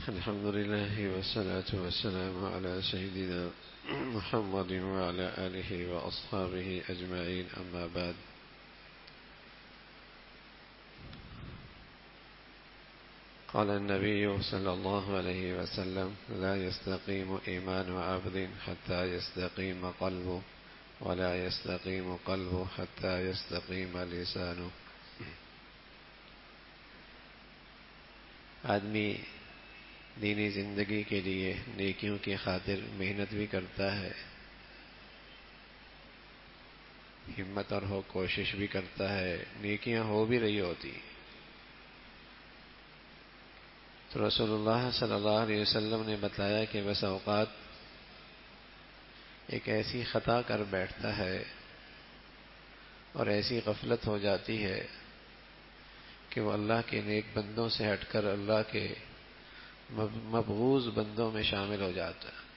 الحمد لله والصلاة والسلام على سيدنا محمد وعلى آله وأصحابه أجمعين، أما بعد. قال النبي صلى الله عليه وسلم: لا يستقيم إيمان عبد حتى يستقيم قلبه، ولا يستقيم قلبه حتى يستقيم لسانه. آدمی دینی زندگی کے لیے نیکیوں کی خاطر محنت بھی کرتا ہے، ہمت اور کوشش بھی کرتا ہے، نیکیاں ہو بھی رہی ہوتی. تو رسول اللہ صلی اللہ علیہ وسلم نے بتایا کہ بس اوقات ایک ایسی خطا کر بیٹھتا ہے اور ایسی غفلت ہو جاتی ہے کہ وہ اللہ کے نیک بندوں سے ہٹ کر اللہ کے مبغوض بندوں میں شامل ہو جاتا ہے،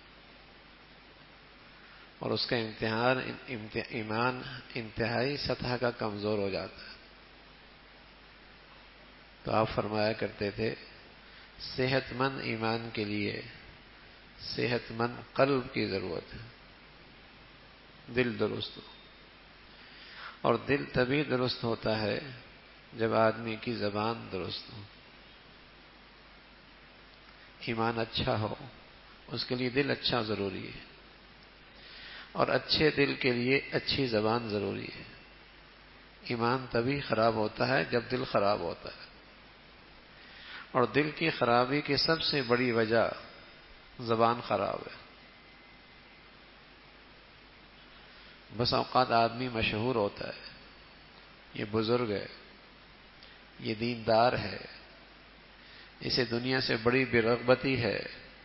اور اس کا ایمان انتہائی سطح کا کمزور ہو جاتا ہے. تو آپ فرمایا کرتے تھے، صحت مند ایمان کے لیے صحت مند قلب کی ضرورت ہے، دل درست ہو. اور دل تبھی درست ہوتا ہے جب آدمی کی زبان درست ہو. ایمان اچھا ہو، اس کے لیے دل اچھا ضروری ہے، اور اچھے دل کے لیے اچھی زبان ضروری ہے. ایمان تبھی خراب ہوتا ہے جب دل خراب ہوتا ہے، اور دل کی خرابی کی سب سے بڑی وجہ زبان خراب ہے. بس اوقات آدمی مشہور ہوتا ہے، یہ بزرگ ہے، یہ دیندار ہے، اسے دنیا سے بڑی بے رغبتی ہے،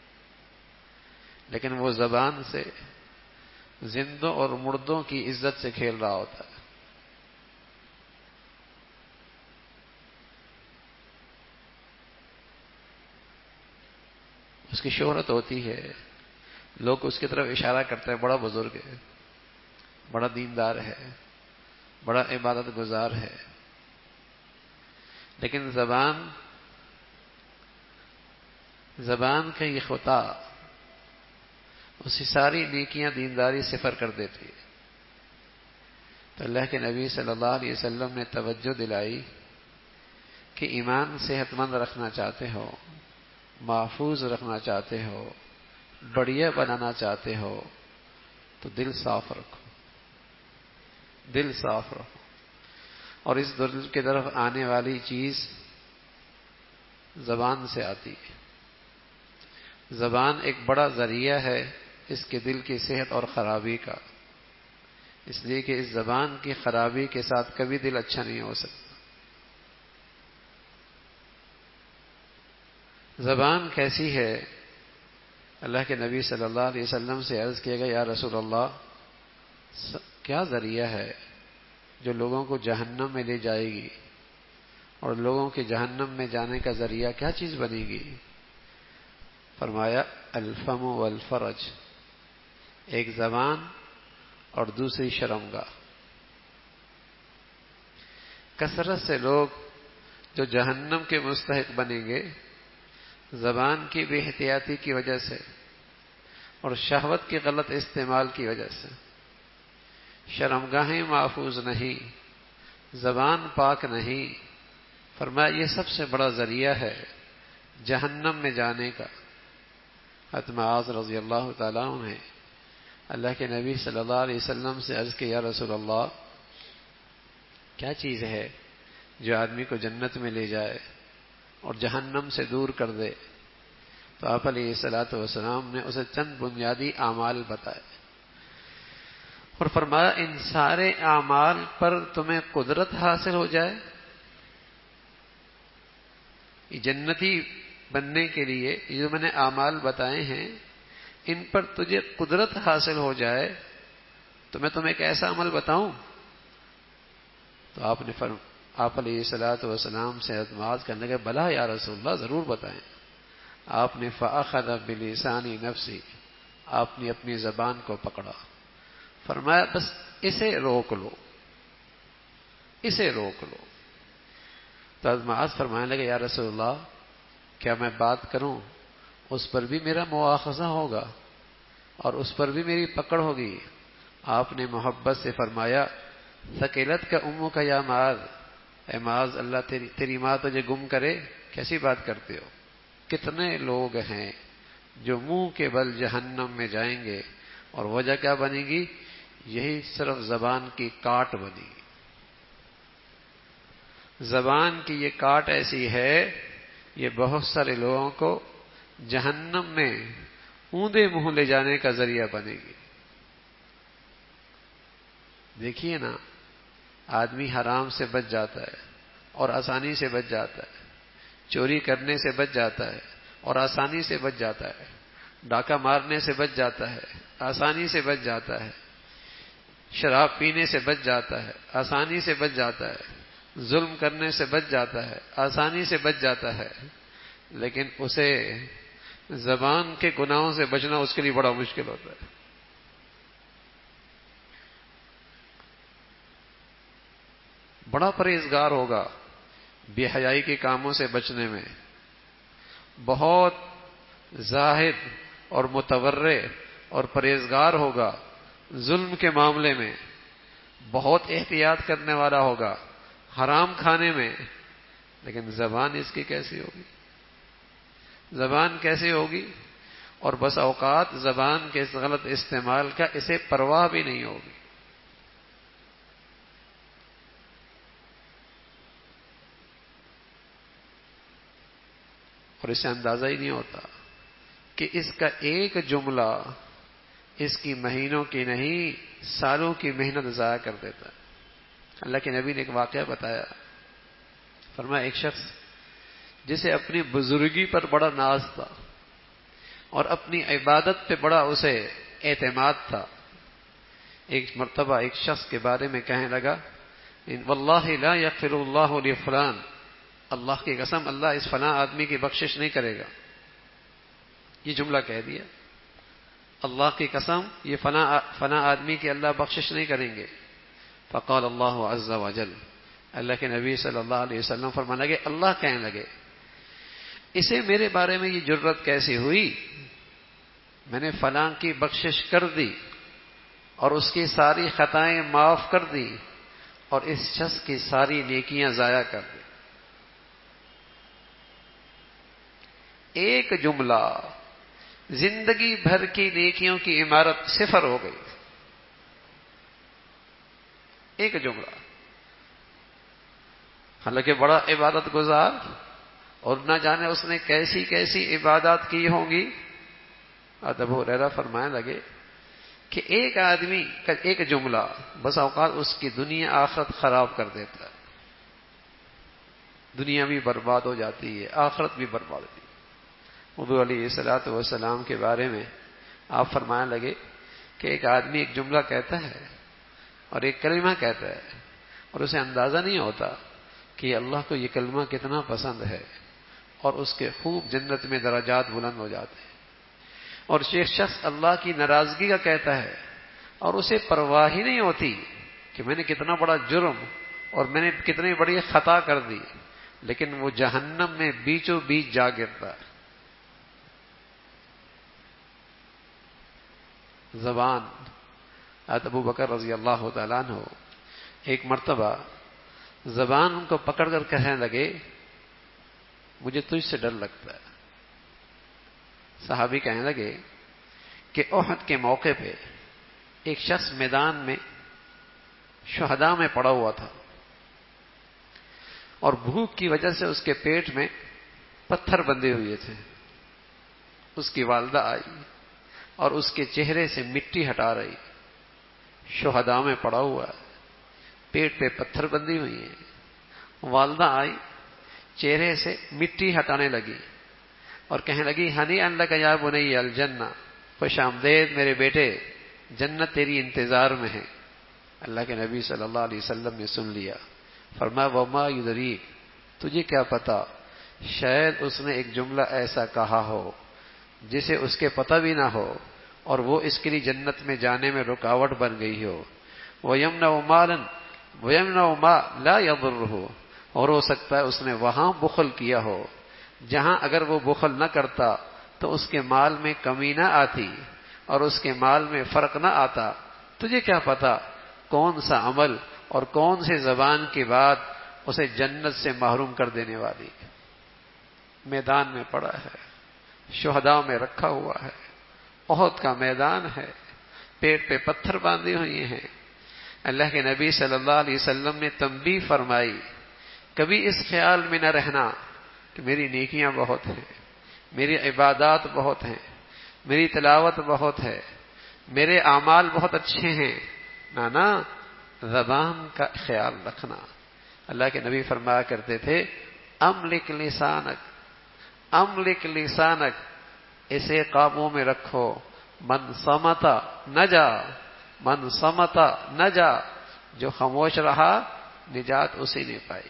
لیکن وہ زبان سے زندوں اور مردوں کی عزت سے کھیل رہا ہوتا ہے. اس کی شہرت ہوتی ہے، لوگ اس کی طرف اشارہ کرتے ہیں، بڑا بزرگ ہے، بڑا دیندار ہے، بڑا عبادت گزار ہے. لیکن زبان کا یہ خطا اس کی ساری نیکیاں دینداری صفر کر دیتی ہے. تو اللہ کے نبی صلی اللہ علیہ وسلم نے توجہ دلائی کہ ایمان صحت مند رکھنا چاہتے ہو، محفوظ رکھنا چاہتے ہو، بڑھیا بنانا چاہتے ہو، تو دل صاف رکھو، دل صاف رکھو. اور اس دل کی طرف آنے والی چیز زبان سے آتی ہے. زبان ایک بڑا ذریعہ ہے اس کے دل کی صحت اور خرابی کا، اس لیے کہ اس زبان کی خرابی کے ساتھ کبھی دل اچھا نہیں ہو سکتا. زبان کیسی ہے؟ اللہ کے نبی صلی اللہ علیہ وسلم سے عرض کیا گیا، یا رسول اللہ، کیا ذریعہ ہے جو لوگوں کو جہنم میں لے جائے گی، اور لوگوں کے جہنم میں جانے کا ذریعہ کیا چیز بنے گی؟ فرمایا، الفم والفرج، ایک زبان اور دوسری شرمگاہ. کثرت سے لوگ جو جہنم کے مستحق بنیں گے زبان کی بے احتیاطی کی وجہ سے اور شہوت کے غلط استعمال کی وجہ سے. شرمگاہیں محفوظ نہیں، زبان پاک نہیں. فرمایا یہ سب سے بڑا ذریعہ ہے جہنم میں جانے کا. حضرت معاذ رضی اللہ تعالیٰ عنہ نے اللہ کے نبی صلی اللہ علیہ وسلم سے عرض کیا، یا رسول اللہ، کیا چیز ہے جو آدمی کو جنت میں لے جائے اور جہنم سے دور کر دے؟ تو آپ علیہ الصلوۃ والسلام نے اسے چند بنیادی اعمال بتائے، اور فرمایا ان سارے اعمال پر تمہیں قدرت حاصل ہو جائے. یہ جنتی بننے کے لیے یہ جو میں نے اعمال بتائے ہیں، ان پر تجھے قدرت حاصل ہو جائے تو میں تمہیں ایک ایسا عمل بتاؤں؟ تو آپ علیہ الصلوۃ والسلام سے حضرت معاذ کہنے لگے، بلا یا رسول اللہ، ضرور بتائیں. آپ نے فأخذ بلسان نفسی، آپ نے اپنی زبان کو پکڑا. فرمایا بس اسے روک لو، اسے روک لو. تو حضرت معاذ فرمانے لگے، یا رسول اللہ، کیا میں بات کروں اس پر بھی میرا مواخذہ ہوگا اور اس پر بھی میری پکڑ ہوگی۔ آپ نے محبت سے فرمایا ثقلت کا امو کا یا معاذ، اے معاذ اللہ تیری ماں تجھے گم کرے، کیسی بات کرتے ہو؟ کتنے لوگ ہیں جو منہ کے بل جہنم میں جائیں گے، اور وجہ کیا بنے گی؟ یہی صرف زبان کی کاٹ بنی گی۔ زبان کی یہ کاٹ ایسی ہے، یہ بہت سارے لوگوں کو جہنم میں اوندے منہ لے جانے کا ذریعہ بنے گی۔ دیکھیے نا، آدمی حرام سے بچ جاتا ہے اور آسانی سے بچ جاتا ہے، چوری کرنے سے بچ جاتا ہے اور آسانی سے بچ جاتا ہے، ڈاکہ مارنے سے بچ جاتا ہے، آسانی سے بچ جاتا ہے، شراب پینے سے بچ جاتا ہے، آسانی سے بچ جاتا ہے، ظلم کرنے سے بچ جاتا ہے، آسانی سے بچ جاتا ہے، لیکن اسے زبان کے گناہوں سے بچنا اس کے لیے بڑا مشکل ہوتا ہے۔ بڑا پرہیزگار ہوگا بے حیائی کے کاموں سے بچنے میں، بہت زاہد اور متورع اور پرہیزگار ہوگا ظلم کے معاملے میں، بہت احتیاط کرنے والا ہوگا حرام کھانے میں، لیکن زبان اس کی کیسی ہوگی؟ زبان کیسے ہوگی؟ اور بس اوقات زبان کے اس غلط استعمال کا اسے پرواہ بھی نہیں ہوگی۔ اور اسے اندازہ ہی نہیں ہوتا کہ اس کا ایک جملہ اس کی مہینوں کی نہیں سالوں کی محنت ضائع کر دیتا ہے۔ اللہ کے نبی نے ایک واقعہ بتایا، فرمایا ایک شخص جسے اپنی بزرگی پر بڑا ناز تھا اور اپنی عبادت پہ بڑا اسے اعتماد تھا، ایک مرتبہ ایک شخص کے بارے میں کہنے لگا واللہ لا یغفر اللہ لفلان، اللہ کی قسم اللہ اس فلاں آدمی کی بخشش نہیں کرے گا۔ یہ جملہ کہہ دیا، اللہ کی قسم یہ فلاں آدمی کی اللہ بخشش نہیں کریں گے۔ فقال اللہ عز وجل، اللہ کے نبی صلی اللہ علیہ وسلم فرمانے لگے، اللہ کہنے لگے اسے میرے بارے میں یہ جرت کیسی ہوئی؟ میں نے فلاں کی بخشش کر دی اور اس کی ساری خطائیں معاف کر دی اور اس شخص کی ساری نیکیاں ضائع کر دی۔ ایک جملہ زندگی بھر کی نیکیوں کی عمارت صفر ہو گئی۔ ایک جملہ، حالانکہ بڑا عبادت گزار اور نہ جانے اس نے کیسی کیسی عبادات کی ہوں گی۔ ابو ہریرہ فرمانے لگے کہ ایک آدمی کا ایک جملہ بس اوقات اس کی دنیا آخرت خراب کر دیتا ہے، دنیا بھی برباد ہو جاتی ہے، آخرت بھی برباد ہوتی ہے۔ حضور علیہ الصلوۃ والسلام کے بارے میں آپ فرمانے لگے کہ ایک آدمی ایک جملہ کہتا ہے اور ایک کلمہ کہتا ہے اور اسے اندازہ نہیں ہوتا کہ اللہ کو یہ کلمہ کتنا پسند ہے، اور اس کے خوب جنت میں درجات بلند ہو جاتے ہیں۔ اور ایک شخص اللہ کی ناراضگی کا کہتا ہے اور اسے پرواہ ہی نہیں ہوتی کہ میں نے کتنا بڑا جرم اور میں نے کتنی بڑی خطا کر دی، لیکن وہ جہنم میں بیچوں بیچ جا گرتا ہے۔ زبان، حضرت ابو بکر رضی اللہ تعالیٰ عنہ ایک مرتبہ زبان ان کو پکڑ کر کہنے لگے مجھے تجھ سے ڈر لگتا ہے۔ صحابی کہنے لگے کہ احد کے موقع پہ ایک شخص میدان میں شہداء میں پڑا ہوا تھا اور بھوک کی وجہ سے اس کے پیٹ میں پتھر بندھے ہوئے تھے۔ اس کی والدہ آئی اور اس کے چہرے سے مٹی ہٹا رہی، شہداء میں پڑا ہوا ہے، پیٹ پہ پتھر بندھی ہوئی ہیں۔ والدہ آئی، چہرے سے مٹی ہٹانے لگی اور کہنے لگی ہنیئا لک یا بنی الجنہ، خوش آمدید میرے بیٹے، جنت تیری انتظار میں ہے۔ اللہ کے نبی صلی اللہ علیہ وسلم نے سن لیا، فرمایا وما یدریک، تجھے کیا پتا، شاید اس نے ایک جملہ ایسا کہا ہو جسے اس کے پتہ بھی نہ ہو اور وہ اس کے لیے جنت میں جانے میں رکاوٹ بن گئی ہو۔ وَيَمْنَعُ مَالًا وَيَمْنَعُ مَا لَا يَضُرُّهُ، اور ہو سکتا ہے اس نے وہاں بخل کیا ہو جہاں اگر وہ بخل نہ کرتا تو اس کے مال میں کمی نہ آتی اور اس کے مال میں فرق نہ آتا، تجھے کیا پتا کون سا عمل اور کون سی زبان کی بات اسے جنت سے محروم کر دینے والی ہے۔ میدان میں پڑا ہے، شہداء میں رکھا ہوا ہے، احد کا میدان ہے، پیٹ پہ پتھر باندھے ہوئے ہیں۔ اللہ کے نبی صلی اللہ علیہ وسلم نے تنبیہ فرمائی، کبھی اس خیال میں نہ رہنا کہ میری نیکیاں بہت ہیں، میری عبادات بہت ہیں، میری تلاوت بہت ہے، میرے اعمال بہت اچھے ہیں، نہ زبان کا خیال رکھنا۔ اللہ کے نبی فرمایا کرتے تھے املک لسانک، اسے قابو میں رکھو، من صمتا نجا، جو خاموش رہا نجات اسی نے پائی۔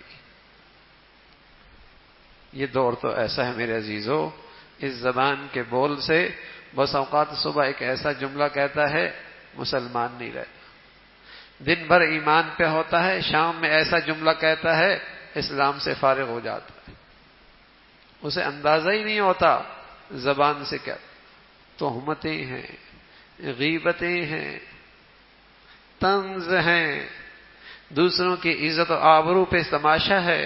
یہ دور تو ایسا ہے میرے عزیزو، اس زبان کے بول سے بس اوقات صبح ایک ایسا جملہ کہتا ہے مسلمان نہیں رہتا، دن بھر ایمان پہ ہوتا ہے، شام میں ایسا جملہ کہتا ہے اسلام سے فارغ ہو جاتا ہے، اسے اندازہ ہی نہیں ہوتا زبان سے کیا تہمتیں ہیں، غیبتیں ہیں، طنز ہیں، دوسروں کی عزت و آبرو پہ تماشا ہے۔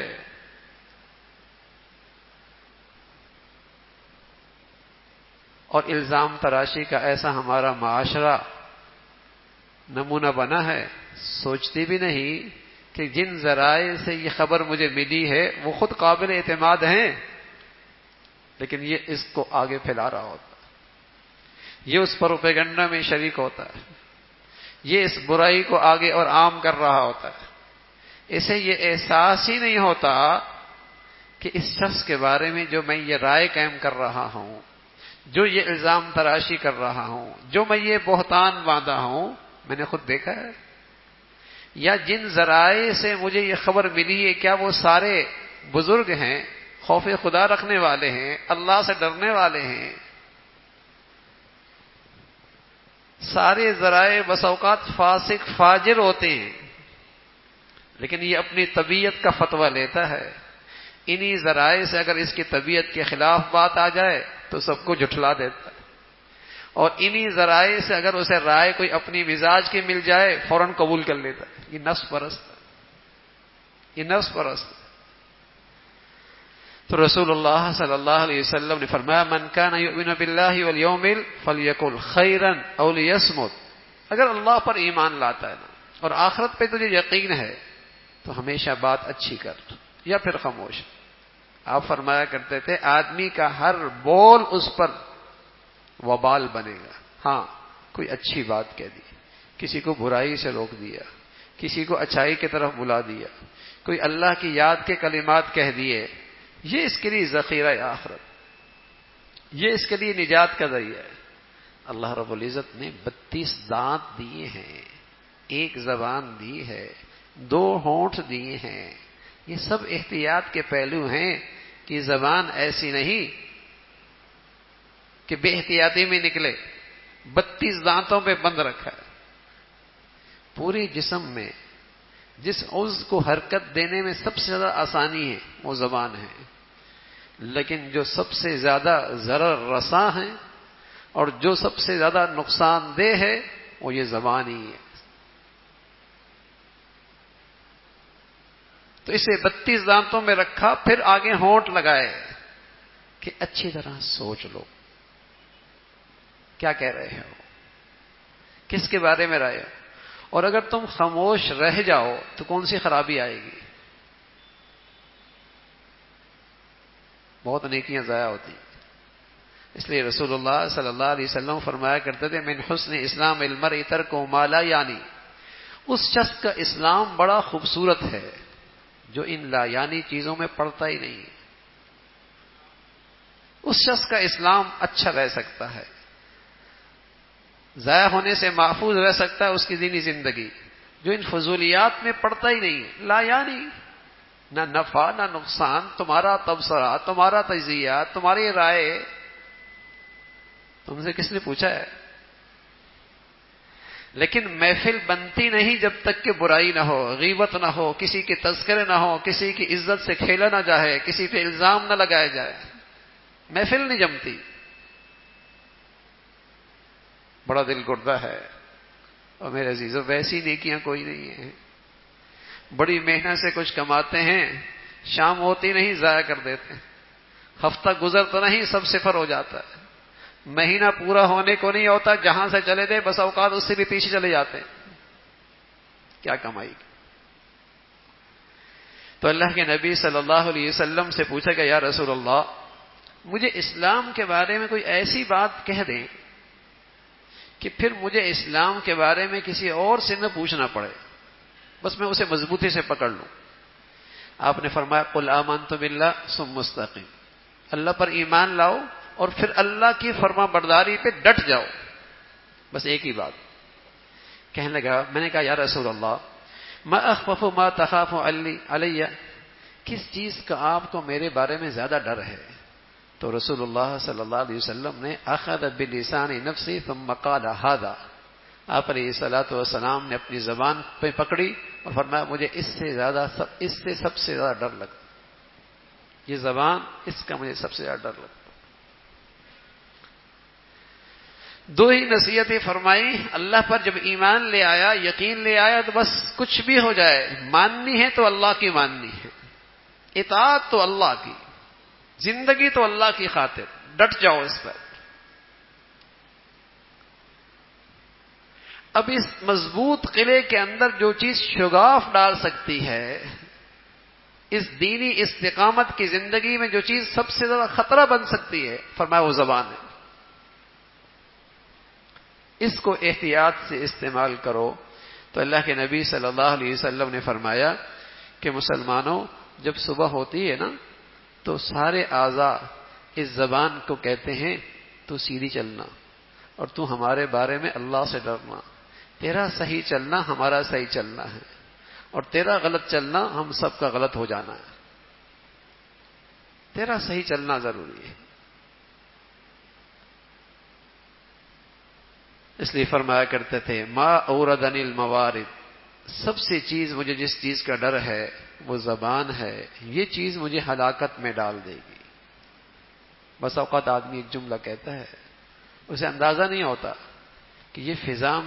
اور الزام تراشی کا ایسا ہمارا معاشرہ نمونہ بنا ہے، سوچتی بھی نہیں کہ جن ذرائع سے یہ خبر مجھے ملی ہے وہ خود قابل اعتماد ہیں، لیکن یہ اس کو آگے پھیلا رہا ہوتا ہے، یہ اس پروپیگنڈا میں شریک ہوتا ہے، یہ اس برائی کو آگے اور عام کر رہا ہوتا ہے، اسے یہ احساس ہی نہیں ہوتا کہ اس شخص کے بارے میں جو میں یہ رائے قائم کر رہا ہوں، جو یہ الزام تراشی کر رہا ہوں، جو میں یہ بہتان باندھا ہوں، میں نے خود دیکھا ہے، یا جن ذرائع سے مجھے یہ خبر ملی ہے کیا وہ سارے بزرگ ہیں، خوف خدا رکھنے والے ہیں، اللہ سے ڈرنے والے ہیں؟ سارے ذرائع بس اوقات فاسق فاجر ہوتے ہیں، لیکن یہ اپنی طبیعت کا فتویٰ لیتا ہے، انہی ذرائع سے اگر اس کی طبیعت کے خلاف بات آ جائے تو سب کو جھٹلا دیتا ہے، اور انہی ذرائع سے اگر اسے رائے کوئی اپنی مزاج کی مل جائے فوراً قبول کر لیتا ہے۔ یہ نفس پرست ہے، یہ نفس پرست ہے۔ تو رسول اللہ صلی اللہ علیہ وسلم نے فرمایا من کان یؤمن باللہ والیوم فلیقل خیرا او لیصمت، اگر اللہ پر ایمان لاتا ہے نا اور آخرت پہ تجھے یقین ہے تو ہمیشہ بات اچھی کر یا پھر خاموش۔ آپ فرمایا کرتے تھے آدمی کا ہر بول اس پر وبال بنے گا، ہاں کوئی اچھی بات کہہ دی، کسی کو برائی سے روک دیا، کسی کو اچھائی کی طرف بلا دیا، کوئی اللہ کی یاد کے کلمات کہہ دیے، یہ اس کے لیے ذخیرہ آخرت، یہ اس کے لیے نجات کا ذریعہ ہے۔ اللہ رب العزت نے 32 دانت دیے ہیں، ایک زبان دی ہے، 2 ہونٹ دیے ہیں، یہ سب احتیاط کے پہلو ہیں کہ زبان ایسی نہیں کہ بے احتیاطی میں نکلے، 32 دانتوں پہ بند رکھا ہے۔ پورے جسم میں جس عضو کو حرکت دینے میں سب سے زیادہ آسانی ہے وہ زبان ہے، لیکن جو سب سے زیادہ ضرر رساں ہے اور جو سب سے زیادہ نقصان دہ ہے وہ یہ زبان ہی ہے۔ تو اسے 32 دانتوں میں رکھا، پھر آگے ہونٹ لگائے کہ اچھی طرح سوچ لو کیا کہہ رہے ہو، کس کے بارے میں رائے ہو، اور اگر تم خاموش رہ جاؤ تو کون سی خرابی آئے گی؟ بہت نیکیاں ضائع ہوتی ہیں۔ اس لیے رسول اللہ صلی اللہ علیہ وسلم فرمایا کرتے تھے من حسن اسلام المرء ترک ما لا یعنی، اس شخص کا اسلام بڑا خوبصورت ہے جو ان لا یعنی چیزوں میں پڑتا ہی نہیں، اس شخص کا اسلام اچھا رہ سکتا ہے، ضائع ہونے سے محفوظ رہ سکتا ہے اس کی دینی زندگی، جو ان فضولیات میں پڑتا ہی نہیں، لا یعنی، نہ نفع نہ نقصان، تمہارا تبصرہ، تمہارا تجزیہ، تمہاری رائے، تم سے کس نے پوچھا ہے؟ لیکن محفل بنتی نہیں جب تک کہ برائی نہ ہو، غیبت نہ ہو، کسی کے تذکرے نہ ہو، کسی کی عزت سے کھیلا نہ جائے، کسی پہ الزام نہ لگایا جائے، محفل نہیں جمتی۔ بڑا دل گردہ ہے. اور میرے عزیزوں ویسی نیکیاں کوئی نہیں ہیں. بڑی محنت سے کچھ کماتے ہیں, شام ہوتی نہیں ضائع کر دیتے ہیں, ہفتہ گزرتا نہیں سب صفر ہو جاتا ہے, مہینہ پورا ہونے کو نہیں ہوتا جہاں سے چلے گئے بس اوقات اس سے بھی پیچھے چلے جاتے ہیں. کیا کمائی کی؟ تو اللہ کے نبی صلی اللہ علیہ وسلم سے پوچھا کہ یا رسول اللہ, مجھے اسلام کے بارے میں کوئی ایسی بات کہہ دیں کہ پھر مجھے اسلام کے بارے میں کسی اور سے نہ پوچھنا پڑے, بس میں اسے مضبوطی سے پکڑ لوں. آپ نے فرمایا قل آمنت باللہ ثم استقم, اللہ پر ایمان لاؤ اور پھر اللہ کی فرما برداری پہ ڈٹ جاؤ. بس ایک ہی بات. کہنے لگا, میں نے کہا یا رسول اللہ ما اخوف ما تخاف علی, کس چیز کا آپ کو میرے بارے میں زیادہ ڈر ہے؟ تو رسول اللہ صلی اللہ علیہ وسلم نے اخذ بلسان نفسی ثم قال هذا, آپ علیہ الصلوۃ والسلام نے اپنی زبان پہ پکڑی اور فرمایا مجھے اس سے سب سے زیادہ ڈر لگتا, یہ زبان اس کا مجھے سب سے زیادہ ڈر لگتا. دو ہی نصیحتیں فرمائی. اللہ پر جب ایمان لے آیا, یقین لے آیا, تو بس کچھ بھی ہو جائے ماننی ہے تو اللہ کی ماننی ہے, اطاعت تو اللہ کی, زندگی تو اللہ کی خاطر, ڈٹ جاؤ اس پر. اب اس مضبوط قلعے کے اندر جو چیز شگاف ڈال سکتی ہے, اس دینی استقامت کی زندگی میں جو چیز سب سے زیادہ خطرہ بن سکتی ہے, فرمایا وہ زبان ہے. اس کو احتیاط سے استعمال کرو. تو اللہ کے نبی صلی اللہ علیہ وسلم نے فرمایا کہ مسلمانوں, جب صبح ہوتی ہے نا تو سارے اعضاء اس زبان کو کہتے ہیں تو سیدھی چلنا, اور تو ہمارے بارے میں اللہ سے ڈرنا, تیرا صحیح چلنا ہمارا صحیح چلنا ہے, اور تیرا غلط چلنا ہم سب کا غلط ہو جانا ہے. تیرا صحیح چلنا ضروری ہے. اس لیے فرمایا کرتے تھے ما اوردنی الموارد, سب سے چیز مجھے جس چیز کا ڈر ہے وہ زبان ہے, یہ چیز مجھے ہلاکت میں ڈال دے گی. بس اوقات آدمی ایک جملہ کہتا ہے, اسے اندازہ نہیں ہوتا کہ یہ فضا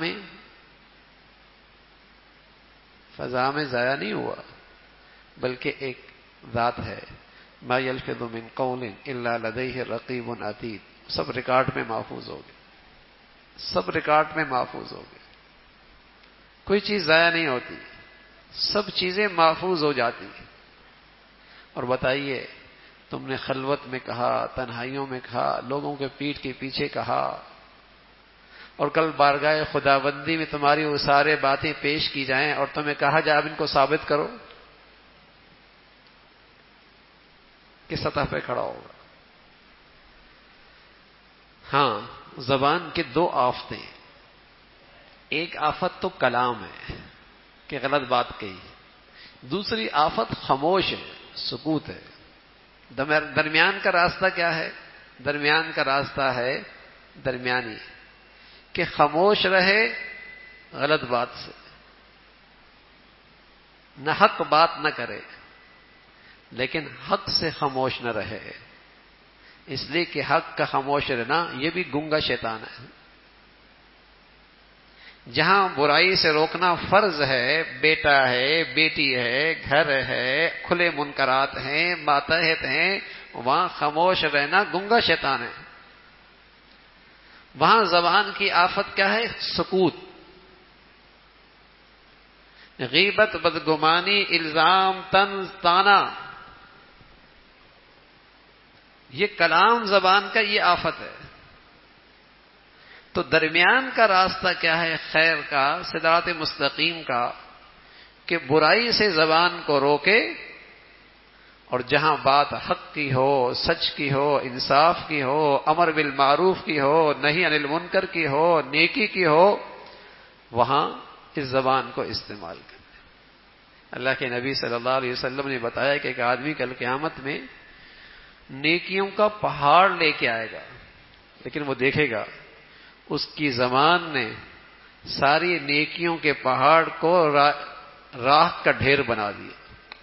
میں ضائع نہیں ہوا, بلکہ ایک ذات ہے, ما یلفظ من قول الا لدیہ رقیب عتید, سب ریکارڈ میں محفوظ ہو گئے, سب ریکارڈ میں محفوظ ہو گئے. کوئی چیز ضائع نہیں ہوتی, سب چیزیں محفوظ ہو جاتی. اور بتائیے, تم نے خلوت میں کہا, تنہائیوں میں کہا, لوگوں کے پیٹھ کے پیچھے کہا, اور کل بارگاہ خداوندی میں تمہاری وہ سارے باتیں پیش کی جائیں اور تمہیں کہا جائے اب ان کو ثابت کرو, کس سطح پہ کھڑا ہوگا؟ ہاں, زبان کے دو آفتیں. ایک آفت تو کلام ہے کہ غلط بات کہی, دوسری آفت خاموش ہے, سکوت ہے. درمیان کا راستہ کیا ہے؟ درمیان کا راستہ ہے درمیانی, کہ خاموش رہے غلط بات سے, نہ حق بات نہ کرے, لیکن حق سے خاموش نہ رہے. اس لیے کہ حق کا خاموش رہنا یہ بھی گنگا شیطان ہے. جہاں برائی سے روکنا فرض ہے, بیٹا ہے, بیٹی ہے, گھر ہے, کھلے منکرات ہیں, ماتحت ہیں, وہاں خاموش رہنا گنگا شیطان ہے. وہاں زبان کی آفت کیا ہے؟ سکوت. غیبت, بدگمانی, الزام, طنز, طعنہ, یہ کلام زبان کا یہ آفت ہے. تو درمیان کا راستہ کیا ہے؟ خیر کا, صراط مستقیم کا, کہ برائی سے زبان کو روکے, اور جہاں بات حق کی ہو, سچ کی ہو, انصاف کی ہو, امر بالمعروف کی ہو, نہی عن المنکر کی ہو, نیکی کی ہو, وہاں اس زبان کو استعمال کریں. اللہ کے نبی صلی اللہ علیہ وسلم نے بتایا کہ ایک آدمی کل قیامت میں نیکیوں کا پہاڑ لے کے آئے گا, لیکن وہ دیکھے گا اس کی زبان نے ساری نیکیوں کے پہاڑ کو راکھ کا ڈھیر بنا دیا.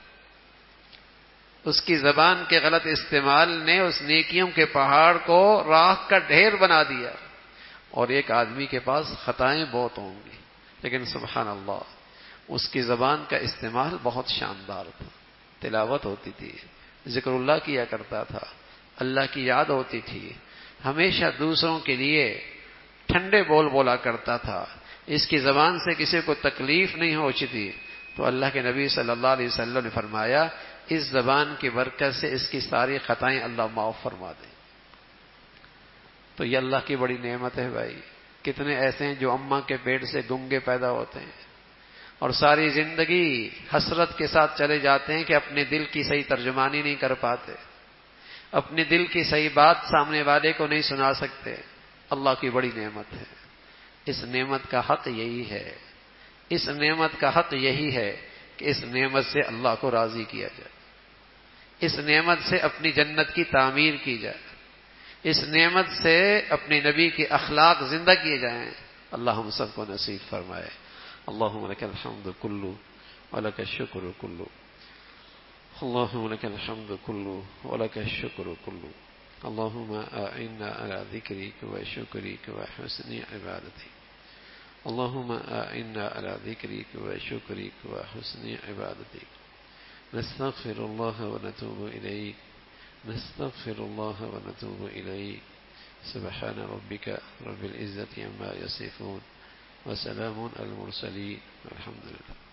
اس کی زبان کے غلط استعمال نے اس نیکیوں کے پہاڑ کو راکھ کا ڈھیر بنا دیا. اور ایک آدمی کے پاس خطائیں بہت ہوں گی، لیکن سبحان اللہ اس کی زبان کا استعمال بہت شاندار تھا. تلاوت ہوتی تھی، ذکر اللہ کیا کرتا تھا، اللہ کی یاد ہوتی تھی، ہمیشہ دوسروں کے لیے ٹھنڈے بول بولا کرتا تھا. اس کی زبان سے کسی کو تکلیف نہیں ہوتی تھی. تو اللہ کے نبی صلی اللہ علیہ وسلم نے فرمایا اس زبان کی برکت سے اس کی ساری خطائیں اللہ معاف فرما دیں. تو یہ اللہ کی بڑی نعمت ہے بھائی. کتنے ایسے ہیں جو اماں کے پیٹ سے گنگے پیدا ہوتے ہیں اور ساری زندگی حسرت کے ساتھ چلے جاتے ہیں کہ اپنے دل کی صحیح ترجمانی نہیں کر پاتے، اپنے دل کی صحیح بات سامنے والے کو نہیں سنا سکتے. اللہ کی بڑی نعمت ہے. اس نعمت کا حق یہی ہے، اس نعمت کا حق یہی ہے کہ اس نعمت سے اللہ کو راضی کیا جائے، اس نعمت سے اپنی جنت کی تعمیر کی جائے، اس نعمت سے اپنے نبی کے اخلاق زندہ کیے جائیں. اللہ ہم سب کو نصیب فرمائے. اللہم لک الحمد کلو ولک الشکر کلو، اللہم لک الحمد کلو ولک الشکر کلو، اللہم اعنا علی ذکرک و شکرک و حسن عبادتک، اللہم اعنا علی ذکرک و شکرک و حسن عبادتک. نستغفر اللہ ونتوب الیک، نستغفر اللہ ونتوب الیک. سبحان ربک رب العزة عما یصفون وسلام علی المرسلین والحمد للہ.